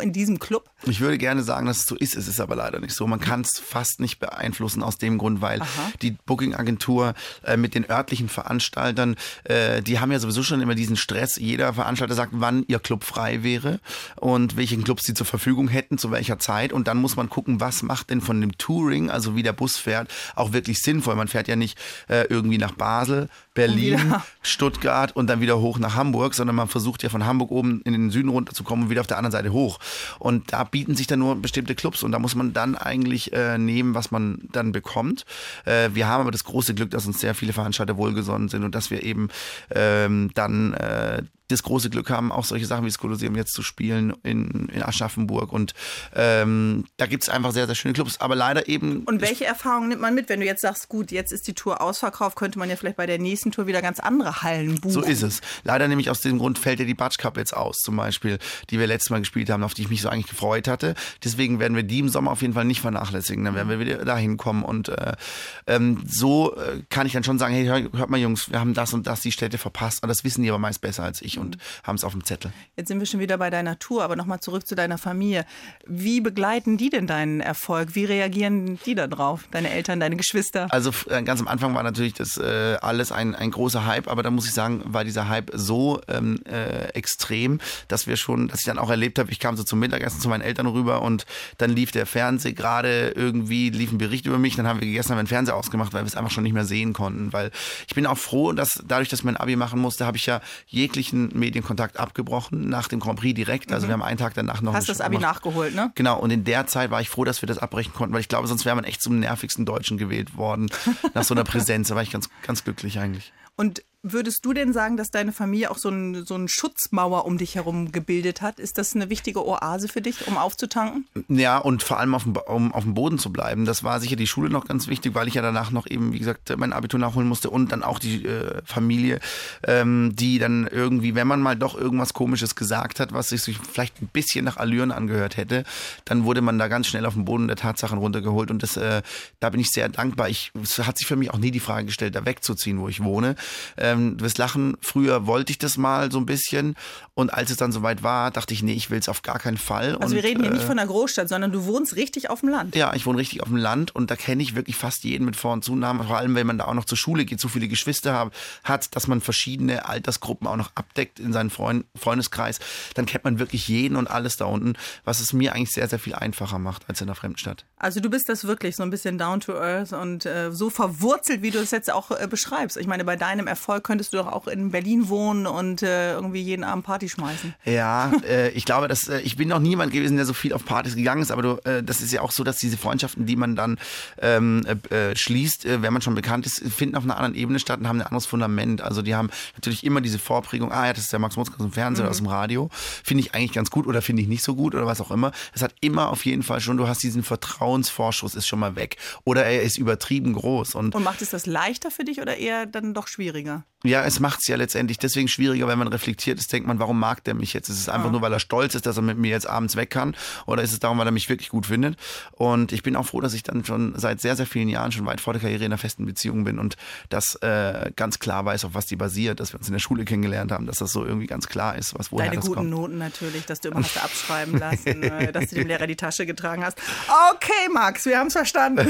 in diesem Club? Ich würde gerne sagen, dass es so ist. Es ist aber leider nicht so. Man kann es fast nicht beeinflussen aus dem Grund, weil Aha. die Booking-Agentur äh, mit den örtlichen Veranstaltern, äh, die haben ja sowieso schon immer diesen Stress. Jeder Veranstalter sagt, wann ihr Club frei wäre und welchen Clubs sie zur Verfügung hätten, zu welcher Zeit. Und dann muss man gucken, was macht denn von dem Touring, also wie der Bus fährt, auch wirklich sinnvoll. Man fährt ja nicht äh, irgendwie nach Basel, Berlin, Stuttgart und dann wieder hoch nach Hamburg, sondern man versucht ja von Hamburg oben in den Süden runterzukommen und wieder auf der anderen Seite hoch. Und da bieten sich dann nur bestimmte Clubs und da muss man dann eigentlich äh, nehmen, was man dann bekommt. Äh, wir haben aber das große Glück, dass uns sehr viele Veranstalter wohlgesonnen sind und dass wir eben ähm, dann äh, das große Glück haben, auch solche Sachen wie das Kolosseum jetzt zu spielen in, in Aschaffenburg. Und ähm, da gibt es einfach sehr, sehr schöne Clubs. Aber leider eben... Und welche Erfahrungen nimmt man mit, wenn du jetzt sagst, gut, jetzt ist die Tour ausverkauft, könnte man ja vielleicht bei der nächsten Tour wieder ganz andere Hallen buchen? So ist es. Leider nämlich aus dem Grund fällt ja die Batsch Cup jetzt aus, zum Beispiel, die wir letztes Mal gespielt haben, auf die ich mich so eigentlich gefreut hatte. Deswegen werden wir die im Sommer auf jeden Fall nicht vernachlässigen. Dann werden wir wieder dahin kommen. Und äh, ähm, so äh, kann ich dann schon sagen, hey, hört, hört mal Jungs, wir haben das und das, die Städte verpasst. Und das wissen die aber meist besser als ich. Und haben es auf dem Zettel. Jetzt sind wir schon wieder bei deiner Tour, aber nochmal zurück zu deiner Familie. Wie begleiten die denn deinen Erfolg? Wie reagieren die da drauf? Deine Eltern, deine Geschwister? Also ganz am Anfang war natürlich das äh, alles ein, ein großer Hype, aber da muss ich sagen, war dieser Hype so ähm, äh, extrem, dass wir schon, dass ich dann auch erlebt habe, ich kam so zum Mittagessen zu meinen Eltern rüber und dann lief der Fernseher gerade irgendwie, lief ein Bericht über mich, dann haben wir gegessen, haben den Fernseher ausgemacht, weil wir es einfach schon nicht mehr sehen konnten, weil ich bin auch froh, dass dadurch, dass ich mein Abi machen musste, habe ich ja jeglichen Medien Kontakt abgebrochen, nach dem Grand Prix direkt. Also mhm. wir haben einen Tag danach noch... Hast das Abi nachgeholt, ne? Genau, und in der Zeit war ich froh, dass wir das abbrechen konnten, weil ich glaube, sonst wäre man echt zum nervigsten Deutschen gewählt worden, nach so einer Präsenz. Da war ich ganz, ganz glücklich eigentlich. Und würdest du denn sagen, dass deine Familie auch so, ein, so eine Schutzmauer um dich herum gebildet hat? Ist das eine wichtige Oase für dich, um aufzutanken? Ja, und vor allem auf dem, um auf dem Boden zu bleiben. Das war sicher die Schule noch ganz wichtig, weil ich ja danach noch eben, wie gesagt, mein Abitur nachholen musste und dann auch die äh, Familie, ähm, die dann irgendwie, wenn man mal doch irgendwas Komisches gesagt hat, was sich vielleicht ein bisschen nach Allüren angehört hätte, dann wurde man da ganz schnell auf den Boden der Tatsachen runtergeholt und das, äh, da bin ich sehr dankbar. Ich, es hat sich für mich auch nie die Frage gestellt, da wegzuziehen, wo ich wohne. Ähm, du wirst lachen, früher wollte ich das mal so ein bisschen und als es dann soweit war, dachte ich, nee, ich will es auf gar keinen Fall. Also und, wir reden hier äh, nicht von einer Großstadt, sondern du wohnst richtig auf dem Land. Ja, ich wohne richtig auf dem Land und da kenne ich wirklich fast jeden mit Vor- und Zunamen, vor allem wenn man da auch noch zur Schule geht, so viele Geschwister hab, hat, dass man verschiedene Altersgruppen auch noch abdeckt in seinen Freund, Freundeskreis, dann kennt man wirklich jeden und alles da unten, was es mir eigentlich sehr, sehr viel einfacher macht als in einer fremden Stadt. Also du bist das wirklich so ein bisschen down to earth und äh, so verwurzelt, wie du es jetzt auch äh, beschreibst. Ich meine, bei deinem Erfolg könntest du doch auch in Berlin wohnen und äh, irgendwie jeden Abend Party schmeißen. Ja, äh, ich glaube, dass äh, ich bin noch niemand gewesen, der so viel auf Partys gegangen ist, aber du, äh, das ist ja auch so, dass diese Freundschaften, die man dann ähm, äh, schließt, äh, wenn man schon bekannt ist, finden auf einer anderen Ebene statt und haben ein anderes Fundament. Also die haben natürlich immer diese Vorprägung, ah ja, das ist der Max Mutzke aus dem Fernsehen mhm. oder aus dem Radio. Finde ich eigentlich ganz gut oder finde ich nicht so gut oder was auch immer. Es hat immer auf jeden Fall schon, du hast diesen Vertrauensvorschuss, ist schon mal weg. Oder er ist übertrieben groß. Und, und macht es das leichter für dich oder eher dann doch schwieriger? Ja, es macht es ja letztendlich deswegen schwieriger, wenn man reflektiert ist, denkt man, warum mag der mich jetzt? Ist es einfach ah. nur, weil er stolz ist, dass er mit mir jetzt abends weg kann? Oder ist es darum, weil er mich wirklich gut findet? Und ich bin auch froh, dass ich dann schon seit sehr, sehr vielen Jahren, schon weit vor der Karriere in einer festen Beziehung bin und das äh, ganz klar weiß, auf was die basiert, dass wir uns in der Schule kennengelernt haben, dass das so irgendwie ganz klar ist, was woher Deine das kommt. Deine guten Noten natürlich, dass du immer hast abschreiben lassen, dass du dem Lehrer die Tasche getragen hast. Okay, Max, wir haben es verstanden.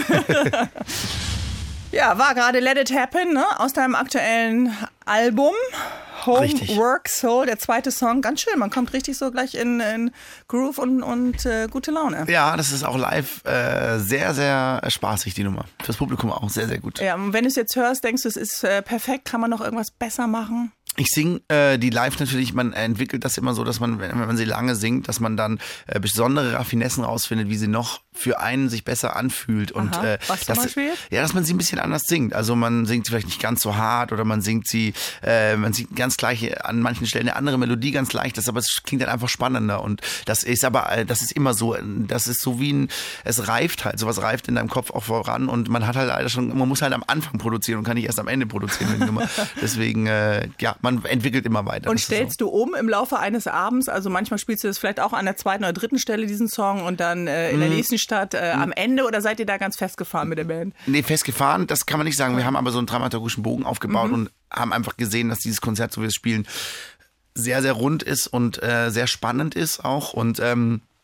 Ja, war gerade Let It Happen, ne? Aus deinem aktuellen Album. Homework Soul, der zweite Song. Ganz schön, man kommt richtig so gleich in, in Groove und, und äh, gute Laune. Ja, das ist auch live äh, sehr, sehr spaßig, die Nummer. Fürs Publikum auch sehr, sehr gut. Ja, und wenn du es jetzt hörst, denkst du, es ist äh, perfekt, kann man noch irgendwas besser machen? Ich singe äh, die live natürlich, man entwickelt das immer so, dass man, wenn man sie lange singt, dass man dann äh, besondere Raffinessen rausfindet, wie sie noch für einen sich besser anfühlt. Und, Aha, äh, was zum dass, Beispiel? Ja, dass man sie ein bisschen anders singt. Also man singt sie vielleicht nicht ganz so hart oder man singt sie, äh, man singt ganz gleich an manchen Stellen eine andere Melodie ganz leicht, das, aber es klingt dann einfach spannender. Und das ist aber, das ist immer so, das ist so wie ein, es reift halt, sowas reift in deinem Kopf auch voran und man hat halt leider schon, man muss halt am Anfang produzieren und kann nicht erst am Ende produzieren. Deswegen, äh, ja, man entwickelt immer weiter. Und stellst so. du um im Laufe eines Abends, also manchmal spielst du das vielleicht auch an der zweiten oder dritten Stelle, diesen Song, und dann äh, in der mm. nächsten Stadt äh, mm. am Ende, oder seid ihr da ganz festgefahren mit der Band? Nee, festgefahren, das kann man nicht sagen. Wir haben aber so einen dramaturgischen Bogen aufgebaut mhm. und haben einfach gesehen, dass dieses Konzert, so wie wir es spielen, sehr, sehr rund ist und äh, sehr spannend ist auch und ähm,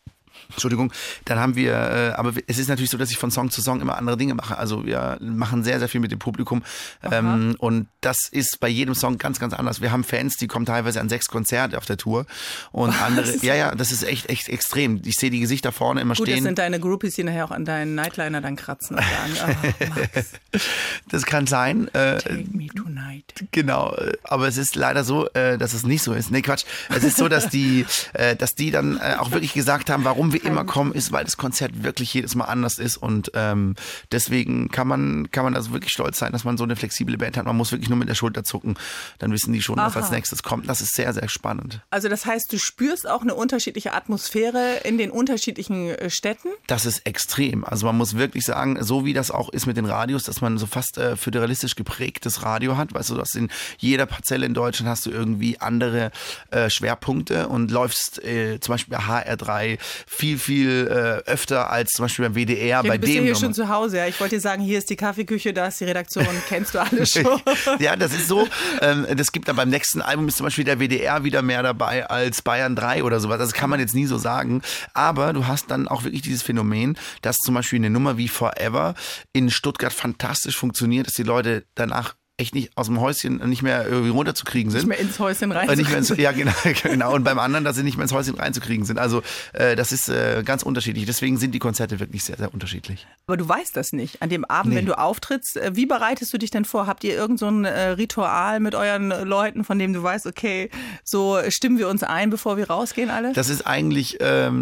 Entschuldigung, dann haben wir, äh, aber es ist natürlich so, dass ich von Song zu Song immer andere Dinge mache. Also wir machen sehr, sehr viel mit dem Publikum ähm, und das ist bei jedem Song ganz, ganz anders. Wir haben Fans, die kommen teilweise an sechs Konzerte auf der Tour und Was? andere, ja, ja, das ist echt, echt extrem. Ich sehe die Gesichter vorne immer Gut, stehen. Das sind deine Groupies, die nachher auch an deinen Nightliner dann kratzen und sagen, oh, Max. Das kann sein. Äh, Take me tonight. Genau, aber es ist leider so, äh, dass es nicht so ist. Nee, Quatsch. Es ist so, dass die, äh, dass die dann äh, auch wirklich gesagt haben, warum wir immer kommen, ist, weil das Konzert wirklich jedes Mal anders ist und ähm, deswegen kann man kann man also wirklich stolz sein, dass man so eine flexible Band hat. Man muss wirklich nur mit der Schulter zucken, dann wissen die schon, Aha. was als nächstes kommt. Das ist sehr, sehr spannend. Also das heißt, du spürst auch eine unterschiedliche Atmosphäre in den unterschiedlichen Städten? Das ist extrem. Also man muss wirklich sagen, so wie das auch ist mit den Radios, dass man so fast äh, föderalistisch geprägtes Radio hat. Weißt du, dass in jeder Parzelle in Deutschland hast du irgendwie andere äh, Schwerpunkte und läufst äh, zum Beispiel bei H R drei viel, viel äh, öfter als zum Beispiel beim W D R. Ja, bei du bist dem ja hier Nummer. schon zu Hause. Ja. Ich wollte dir sagen, hier ist die Kaffeeküche, da ist die Redaktion, kennst du alles schon. Ja, das ist so. Ähm, das gibt dann beim nächsten Album ist zum Beispiel der W D R wieder mehr dabei als Bayern drei oder sowas. Das kann man jetzt nie so sagen. Aber du hast dann auch wirklich dieses Phänomen, dass zum Beispiel eine Nummer wie Forever in Stuttgart fantastisch funktioniert, dass die Leute danach echt nicht aus dem Häuschen nicht mehr irgendwie runterzukriegen sind. Nicht mehr ins Häuschen reinzukriegen. Nicht mehr ins, ja, genau, genau. Und beim anderen, dass sie nicht mehr ins Häuschen reinzukriegen sind. Also äh, das ist äh, ganz unterschiedlich. Deswegen sind die Konzerte wirklich sehr, sehr unterschiedlich. Aber du weißt das nicht. An dem Abend, nee. wenn du auftrittst, wie bereitest du dich denn vor? Habt ihr irgend so ein äh, Ritual mit euren Leuten, von dem du weißt, okay, so stimmen wir uns ein, bevor wir rausgehen alle? Das ist eigentlich,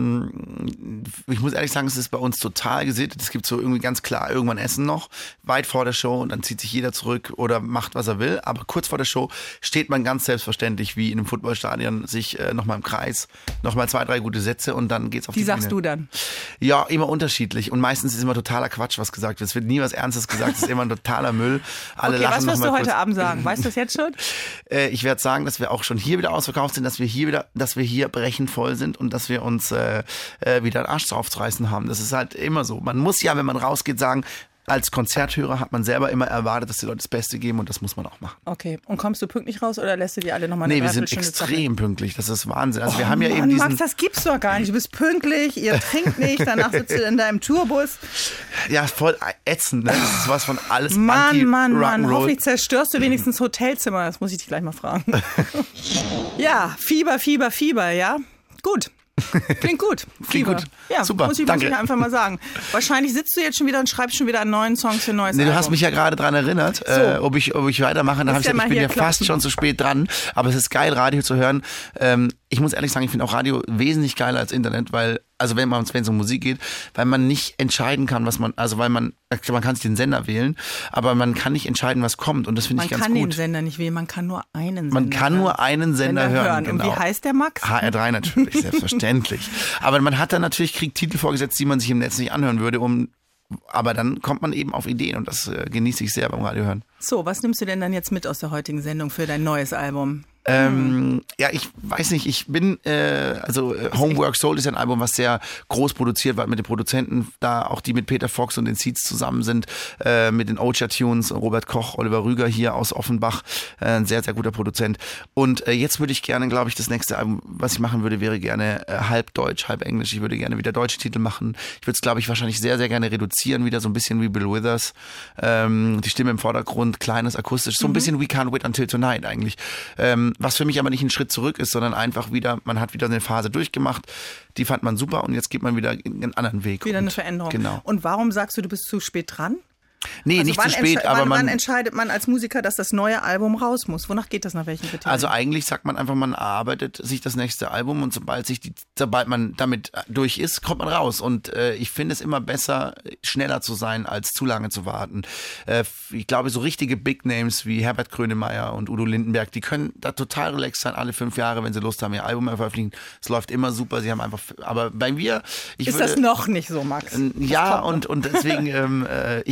ähm, ich muss ehrlich sagen, es ist bei uns total gesittet. Es gibt so irgendwie ganz klar irgendwann Essen noch, weit vor der Show und dann zieht sich jeder zurück oder macht, was er will, aber kurz vor der Show steht man ganz selbstverständlich wie in einem Footballstadion sich äh, nochmal im Kreis, nochmal zwei, drei gute Sätze und dann geht's auf die, die Bühne. Die sagst du dann? Ja, immer unterschiedlich und meistens ist immer totaler Quatsch, was gesagt wird. Es wird nie was Ernstes gesagt, es ist immer ein totaler Müll. Alle okay, lachen was wirst du heute kurz. Abend sagen? Weißt du das jetzt schon? äh, ich werde sagen, dass wir auch schon hier wieder ausverkauft sind, dass wir hier wieder, dass wir hier brechend voll sind und dass wir uns äh, äh, wieder den Arsch draufzureißen haben. Das ist halt immer so. Man muss ja, wenn man rausgeht, sagen, als Konzerthörer hat man selber immer erwartet, dass die Leute das Beste geben und das muss man auch machen. Okay. Und kommst du pünktlich raus oder lässt du die alle nochmal eine Nee, wir sind extrem pünktlich. Das ist Wahnsinn. Also oh, wir haben ja Mann, eben diesen... Max, das gibt's doch gar nicht. Du bist pünktlich, ihr trinkt nicht, danach sitzt du in deinem Tourbus. Ja, voll ätzend. Ne? Das ist was von alles Mann, Mann, Mann. Hoffentlich zerstörst du wenigstens Hotelzimmer. Das muss ich dich gleich mal fragen. Ja, Fieber, Fieber, Fieber, ja. Gut. Klingt gut. Klingt gut. Ja, super. Muss ich, Danke. muss ich einfach mal sagen. Wahrscheinlich sitzt du jetzt schon wieder und schreibst schon wieder an neuen Songs für ein neues Nee, du Album. hast mich ja gerade dran erinnert, so. äh, ob ich ob ich weitermache. Dann hab ich ja gesagt, ich bin ja klopfen. fast schon zu spät dran. Aber es ist geil, Radio zu hören. Ähm, ich muss ehrlich sagen, ich finde auch Radio wesentlich geiler als Internet, weil, also wenn man wenn es um Musik geht, weil man nicht entscheiden kann, was man, also weil man, man kann sich den Sender wählen, aber man kann nicht entscheiden, was kommt. Und das finde ich ganz gut. Man kann den Sender nicht wählen, man kann nur einen Sender Man kann hören. nur einen Sender, Sender hören. hören. Genau. Und wie heißt der, Max? H R drei natürlich, selbstverständlich. Aber man hat dann natürlich, kriegt Titel vorgesetzt, die man sich im Netz nicht anhören würde, um aber dann kommt man eben auf Ideen und das äh, genieße ich sehr beim Radio hören. So, was nimmst du denn dann jetzt mit aus der heutigen Sendung für dein neues Album? Ähm, ja, ich weiß nicht, ich bin, äh, also äh, Homework Soul ist ja ein Album, was sehr groß produziert wird mit den Produzenten, da auch die mit Peter Fox und den Seeds zusammen sind, äh, mit den Ocha-Tunes, Robert Koch, Oliver Rüger hier aus Offenbach, äh, ein sehr, sehr guter Produzent. Und äh, jetzt würde ich gerne, glaube ich, das nächste Album, was ich machen würde, wäre gerne äh, halb Deutsch, halb Englisch. Ich würde gerne wieder deutsche Titel machen. Ich würde es, glaube ich, wahrscheinlich sehr, sehr gerne reduzieren, wieder so ein bisschen wie Bill Withers, ähm, die Stimme im Vordergrund, kleines, akustisch, so ein mhm. bisschen We Can't Wait Until Tonight eigentlich. Ähm, was für mich aber nicht ein Schritt zurück ist, sondern einfach wieder, man hat wieder eine Phase durchgemacht, die fand man super und jetzt geht man wieder in einen anderen Weg. Wieder und, eine Veränderung. Genau. Und warum sagst du, du bist zu spät dran? Nee, also nicht zu spät, aber wann, man... Wann entscheidet man als Musiker, dass das neue Album raus muss? Wonach geht das, nach welchen Kriterien? Also eigentlich sagt man einfach, man erarbeitet sich das nächste Album und sobald sich die, sobald man damit durch ist, kommt man raus. Und äh, ich finde es immer besser, schneller zu sein, als zu lange zu warten. Äh, ich glaube, so richtige Big Names wie Herbert Grönemeyer und Udo Lindenberg, die können da total relaxed sein, alle fünf Jahre, wenn sie Lust haben, ihr Album veröffentlichen. Es läuft immer super, sie haben einfach... Aber bei mir... Ich ist würde, das noch nicht so, Max? Äh, ja, und, und deswegen, ähm, äh, ich mache das aber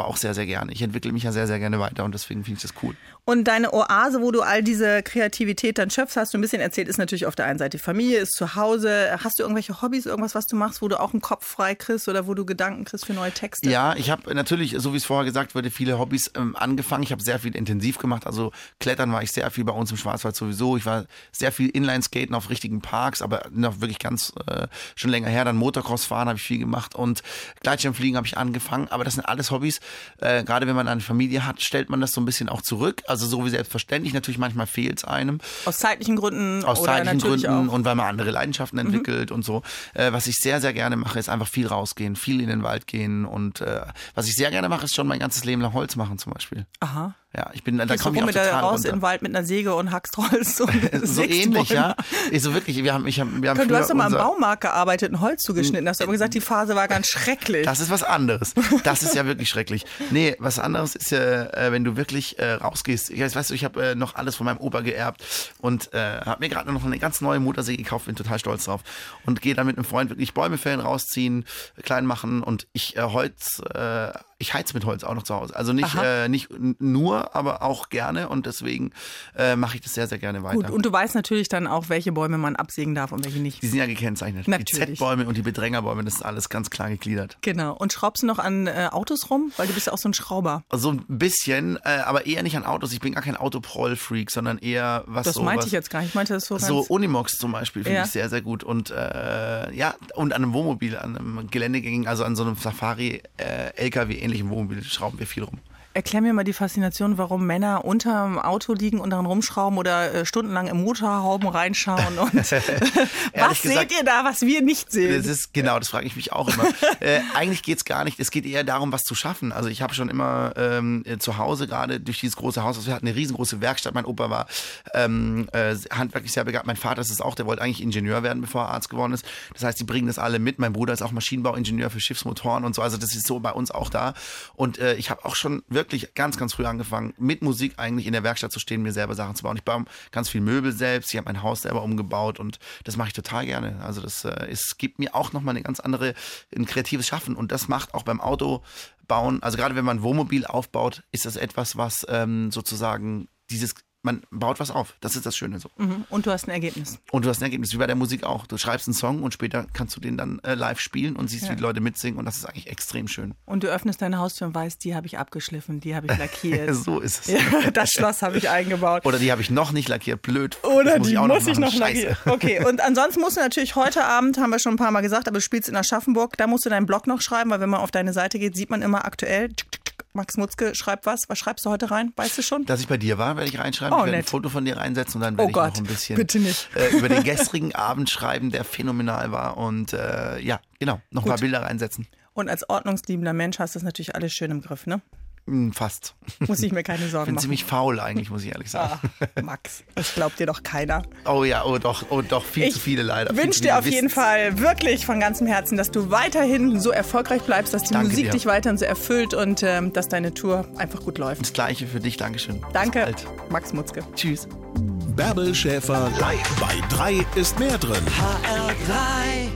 aber auch sehr, sehr gerne. Ich entwickle mich ja sehr, sehr gerne weiter und deswegen finde ich das cool. Und deine Oase, wo du all diese Kreativität dann schöpfst, hast du ein bisschen erzählt, ist natürlich auf der einen Seite die Familie, ist zu Hause. Hast du irgendwelche Hobbys, irgendwas, was du machst, wo du auch einen Kopf frei kriegst oder wo du Gedanken kriegst für neue Texte? Ja, ich habe natürlich, so wie es vorher gesagt wurde, viele Hobbys ähm, angefangen. Ich habe sehr viel intensiv gemacht. Also Klettern war ich sehr viel bei uns im Schwarzwald sowieso. Ich war sehr viel Inlineskaten auf richtigen Parks, aber noch wirklich ganz äh, schon länger her. Dann Motocross fahren habe ich viel gemacht und Gleitschirmfliegen habe ich angefangen. Aber das sind alles Hobbys. Äh, gerade wenn man eine Familie hat, stellt man das so ein bisschen auch zurück. Also so wie selbstverständlich. Natürlich manchmal fehlt es einem. Aus zeitlichen Gründen. Aus oder zeitlichen Gründen auch. Und weil man andere Leidenschaften entwickelt mhm. und so. Äh, was ich sehr, sehr gerne mache, ist einfach viel rausgehen, viel in den Wald gehen. Und äh, was ich sehr gerne mache, ist schon mein ganzes Leben lang Holz machen zum Beispiel. Aha. Ja, ich bin, da komme ich auch total raus runter. in den Wald mit einer Säge und hackst Holz. Und so ähnlich, ja. Ich so wirklich, wir haben, ich hab, wir haben Du hast doch mal im Baumarkt gearbeitet und Holz zugeschnitten. Hast du aber gesagt, die Phase war ganz schrecklich. Das ist was anderes. Das ist ja wirklich schrecklich. Nee, was anderes ist ja, äh, wenn du wirklich äh, rausgehst. Ich weiß, weißt du, ich habe äh, noch alles von meinem Opa geerbt und äh, habe mir gerade noch eine ganz neue Motorsäge gekauft, bin total stolz drauf. Und gehe dann mit einem Freund wirklich Bäume fällen, rausziehen, klein machen und ich äh, Holz, äh, ich heiz mit Holz auch noch zu Hause. Also nicht, äh, nicht nur, aber auch gerne und deswegen äh, mache ich das sehr, sehr gerne weiter. Gut, und du weißt natürlich dann auch, welche Bäume man absägen darf und welche nicht. Die sind ja gekennzeichnet. Natürlich. Die Z-Bäume und die Bedrängerbäume, das ist alles ganz klar gegliedert. Genau. Und schraubst du noch an äh, Autos rum? Weil du bist ja auch so ein Schrauber. So ein bisschen, äh, aber eher nicht an Autos. Ich bin gar kein Autoproll-Freak, sondern eher was Das so meinte was, ich jetzt gar nicht. Ich meinte das so So ganz Unimox zum Beispiel finde ja. ich sehr, sehr gut. Und äh, ja, und an einem Wohnmobil, an einem geländegängigen, also an so einem Safari-L K W-ähnlichen Wohnmobil schrauben wir viel rum. Erklär mir mal die Faszination, warum Männer unterm Auto liegen und daran rumschrauben oder äh, stundenlang im Motorhauben reinschauen. Und was gesagt, seht ihr da, was wir nicht sehen? Das ist, genau, das frage ich mich auch immer. äh, eigentlich geht es gar nicht. Es geht eher darum, was zu schaffen. Also ich habe schon immer ähm, zu Hause, gerade durch dieses große Haus, also wir hatten eine riesengroße Werkstatt. Mein Opa war ähm, äh, handwerklich sehr begabt. Mein Vater ist es auch, der wollte eigentlich Ingenieur werden, bevor er Arzt geworden ist. Das heißt, die bringen das alle mit. Mein Bruder ist auch Maschinenbauingenieur für Schiffsmotoren und so. Also das ist so bei uns auch da. Und äh, ich habe auch schon wirklich wirklich ganz, ganz früh angefangen, mit Musik eigentlich in der Werkstatt zu stehen, mir selber Sachen zu bauen. Ich baue ganz viel Möbel selbst, ich habe mein Haus selber umgebaut und das mache ich total gerne. Also das äh, es gibt mir auch nochmal eine ganz andere, ein kreatives Schaffen und das macht auch beim Autobauen, also gerade wenn man ein Wohnmobil aufbaut, ist das etwas, was ähm, sozusagen dieses man baut was auf. Das ist das Schöne so. Mhm. Und du hast ein Ergebnis. Und du hast ein Ergebnis, wie bei der Musik auch. Du schreibst einen Song und später kannst du den dann äh, live spielen und siehst, ja. wie die Leute mitsingen und das ist eigentlich extrem schön. Und du öffnest deine Haustür und weißt, die habe ich abgeschliffen, die habe ich lackiert. So ist es. Ja, das Schloss habe ich eingebaut. Oder die habe ich noch nicht lackiert, blöd. Oder muss die ich auch muss noch ich noch lackieren. Okay, und ansonsten musst du natürlich heute Abend, haben wir schon ein paar Mal gesagt, aber du spielst in Aschaffenburg, da musst du deinen Blog noch schreiben, weil wenn man auf deine Seite geht, sieht man immer aktuell, Max Mutzke schreibt was. Was schreibst du heute rein? Weißt du schon? Dass ich bei dir war, werde ich reinschreiben. Oh, ich werde nett. ein Foto von dir reinsetzen und dann werde oh ich Gott, noch ein bisschen bitte nicht. Äh, über den gestrigen Abend schreiben, der phänomenal war. Und äh, ja, genau, noch Gut. ein paar Bilder reinsetzen. Und als ordnungsliebender Mensch hast du das natürlich alles schön im Griff, ne? Fast. Muss ich mir keine Sorgen Ich bin machen. ziemlich faul eigentlich, muss ich ehrlich sagen. Ach, Max, das glaubt dir doch keiner. Oh ja, oh doch, oh doch, viel ich zu viele leider. Ich wünsche dir auf jeden Fall wirklich von ganzem Herzen, dass du weiterhin so erfolgreich bleibst, dass die Danke Musik dir. dich weiterhin so erfüllt und ähm, dass deine Tour einfach gut läuft. Das Gleiche für dich, Dankeschön. Danke, Bis bald. Max Mutzke. Tschüss. Bärbel Schäfer live bei drei ist mehr drin. H R drei